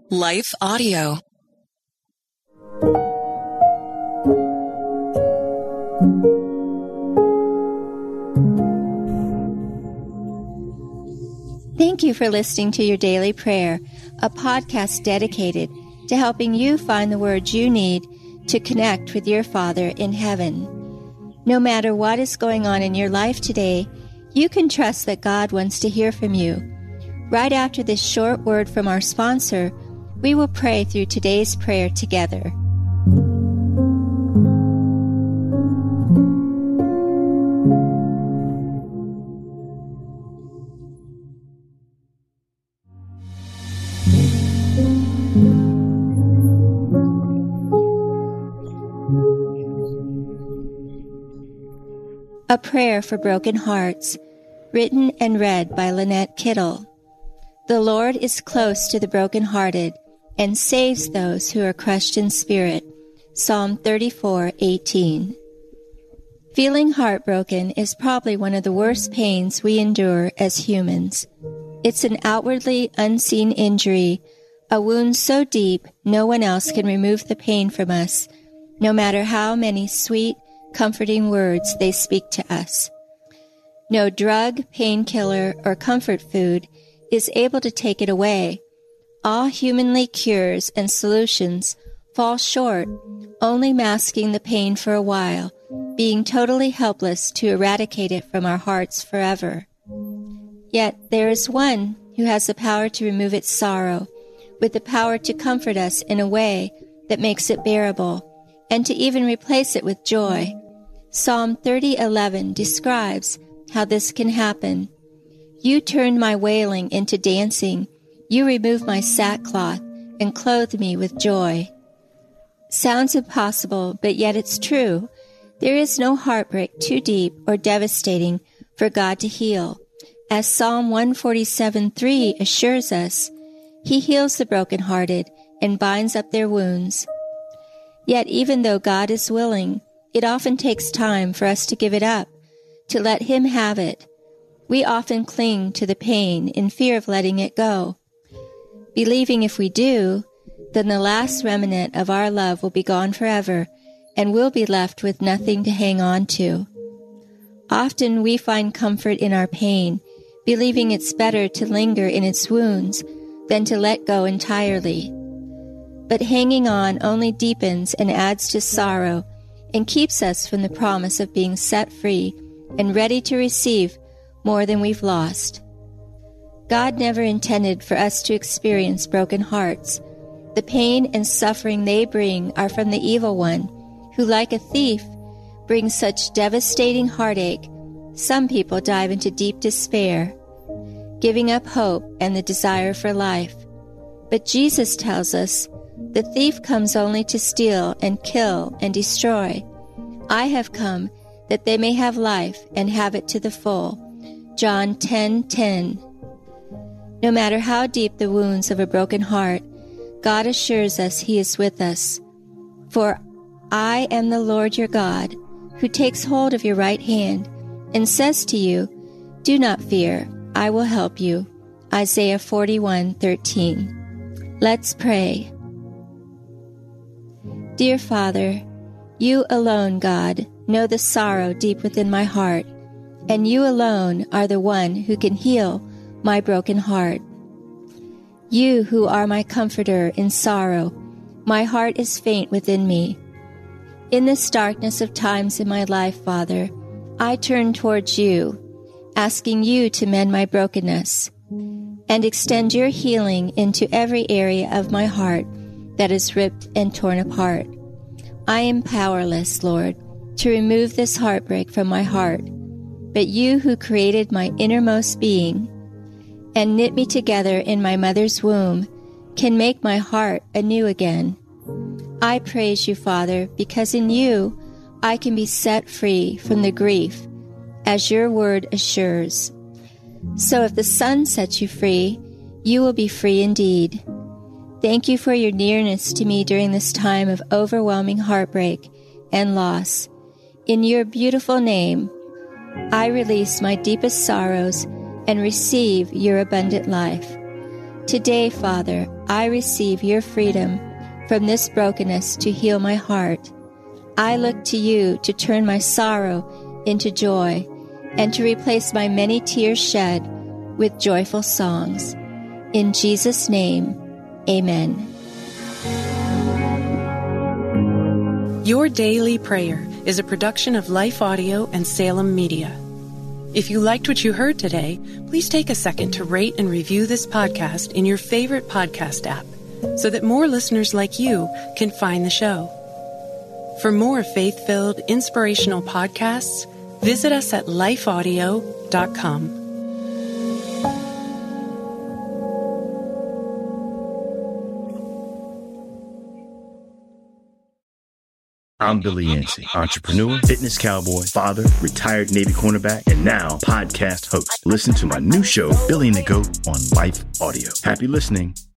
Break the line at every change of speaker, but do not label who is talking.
Life Audio.
Thank you for listening to Your Daily Prayer, a podcast dedicated to helping you find the words you need to connect with your Father in heaven. No matter what is going on in your life today, you can trust that God wants to hear from you. Right after this short word from our sponsor, we will pray through today's prayer together. A Prayer for Broken Hearts, written and read by Lynette Kittle. The Lord is close to the brokenhearted and saves those who are crushed in spirit. Psalm 34:18. Feeling heartbroken is probably one of the worst pains we endure as humans. It's an outwardly unseen injury, a wound so deep no one else can remove the pain from us, no matter how many sweet, comforting words they speak to us. No drug, painkiller, or comfort food is able to take it away. All humanly cures and solutions fall short, only masking the pain for a while, being totally helpless to eradicate it from our hearts forever. Yet there is one who has the power to remove its sorrow, with the power to comfort us in a way that makes it bearable, and to even replace it with joy. Psalm 30:11 describes how this can happen. You turned my wailing into dancing. You removed my sackcloth and clothed me with joy. Sounds impossible, but yet it's true. There is no heartbreak too deep or devastating for God to heal. As Psalm 147:3 assures us, He heals the brokenhearted and binds up their wounds. Yet even though God is willing, it often takes time for us to give it up, to let Him have it. We often cling to the pain in fear of letting it go, believing if we do, then the last remnant of our love will be gone forever, and we'll be left with nothing to hang on to. Often we find comfort in our pain, believing it's better to linger in its wounds than to let go entirely. But hanging on only deepens and adds to sorrow and keeps us from the promise of being set free and ready to receive more than we've lost. God never intended for us to experience broken hearts. The pain and suffering they bring are from the evil one, who, like a thief, brings such devastating heartache. Some people dive into deep despair, giving up hope and the desire for life. But Jesus tells us, the thief comes only to steal and kill and destroy. I have come that they may have life and have it to the full. John 10:10. No matter how deep the wounds of a broken heart, God assures us He is with us. For I am the Lord your God, who takes hold of your right hand and says to you, do not fear, I will help you. Isaiah 41:13. Let's pray. Dear Father, you alone, God, know the sorrow deep within my heart, and you alone are the one who can heal my broken heart. You who are my comforter in sorrow, my heart is faint within me. In this darkness of times in my life, Father, I turn towards you, asking you to mend my brokenness and extend your healing into every area of my heart that is ripped and torn apart. I am powerless, Lord, to remove this heartbreak from my heart, but you who created my innermost being and knit me together in my mother's womb can make my heart anew again. I praise you, Father, because in you I can be set free from the grief, as your word assures. So if the Son sets you free, you will be free indeed. Thank you for your nearness to me during this time of overwhelming heartbreak and loss. In your beautiful name, I release my deepest sorrows and receive your abundant life. Today, Father, I receive your freedom from this brokenness to heal my heart. I look to you to turn my sorrow into joy and to replace my many tears shed with joyful songs. In Jesus' name, amen.
Your Daily Prayer is a production of Life Audio and Salem Media. If you liked what you heard today, please take a second to rate and review this podcast in your favorite podcast app so that more listeners like you can find the show. For more faith-filled, inspirational podcasts, visit us at lifeaudio.com.
I'm Billy Yancey, entrepreneur, fitness cowboy, father, retired Navy cornerback, and now podcast host. Listen to my new show, Billy and the Goat, on Life Audio. Happy listening.